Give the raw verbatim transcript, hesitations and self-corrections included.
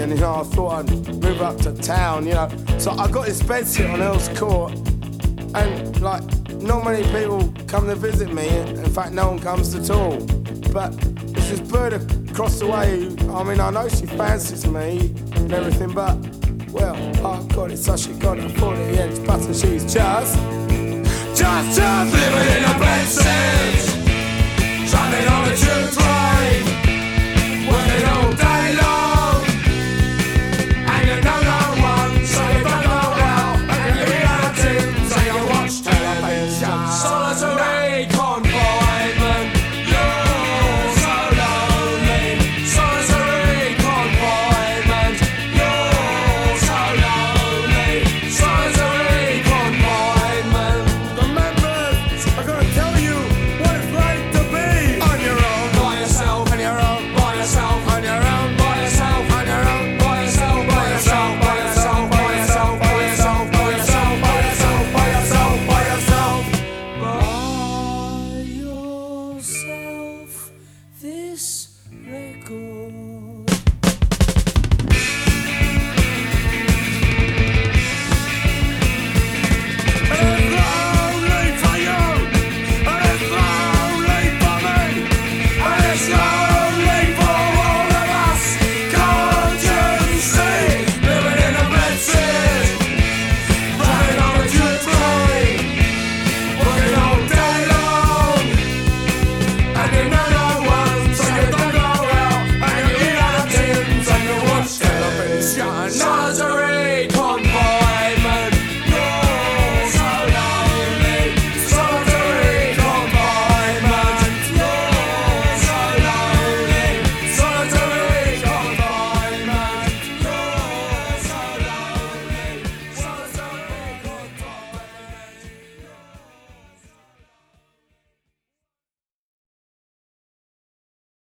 and you know, I thought I'd move up to town, you know. So I got this bedsit on Earl's Court, and like, not many people come to visit me. In fact, no one comes at all. But there's this bird across the way. I mean, I know she fancies me and everything, but well, oh God, it's such a god. I thought it, yeah, it's but she's just, just, just living in a bedsit.